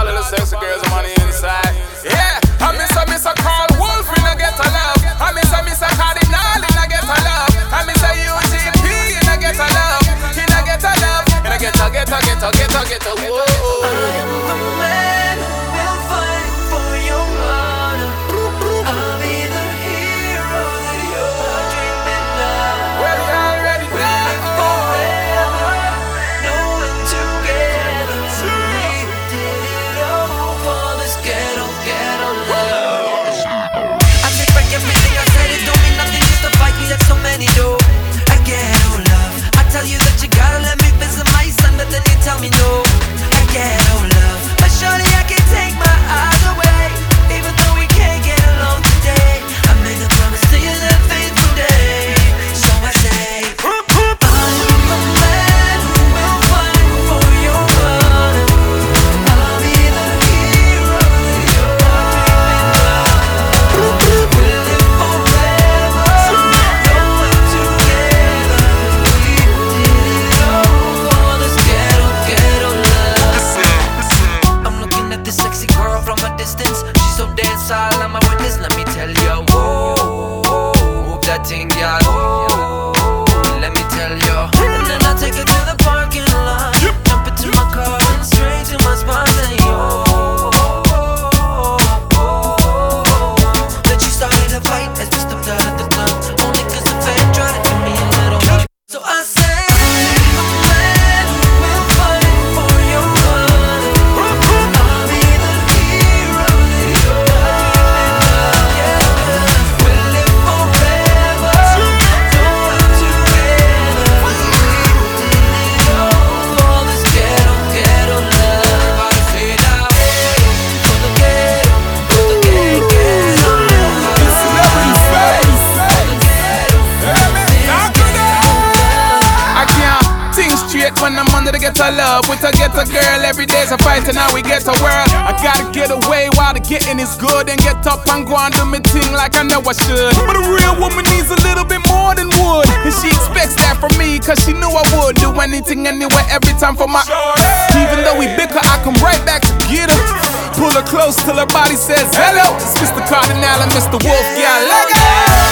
little sexy girls I'm on the inside. Yeah, I miss a Carl Wolf in a get a love. I miss a Cardinal in a get a love. I miss a UGP in a get a love. In a get a love. In a get a whoa. I am the man who will fight for your honor. I'll be the hero that you're dreaming of. Well, you already know. Forever, knowing together we did it all for this ghetto love. I take back everything I said. It don't mean nothing just to fight me like so many do. I ghetto love. I tell you that you gotta let me visit my son, but then you tell me no. I ghetto love. But surely I can't take my eyes away. Even though we can't get along today, I made a promise to you that faithful day. So I say, I am the man who will fight for your honor. I'll be the hero that you're dreaming of. We'll live forever, knowing together we did it all for this ghetto love. I'm looking at this sexy girl from a distance. She's so docile, I'm a witness. Let me tell you, whoa, move that thing, y'all. Whoa, let me tell you. And then I'll take her to the parking lot, jump into my car and straight to my spot. And then she started a fight as we stepped out of the club, only 'cause the fan tried to give me a little hug. So I say, I'm the man who will fight for your honor. I'll be the hero that you're dreaming of. We'll live forever, knowing together we did it all for this ghetto love. I say now, for the ghetto love. For the ghetto. I can't think straight when I'm under the ghetto love. With a ghetto girl, every day's a fight and now we get a world. I gotta get away while the getting is good and get up and go and do me thing like I know I should. But a real woman needs a little bit more than wood, and she expects that from me, 'cause she knew I would do anything, anywhere, every time for my Even though we bicker, I come right back to get her. Pull her close till her body says hello. It's Mr. Cardinal and Mr. Wolf, yeah, let go.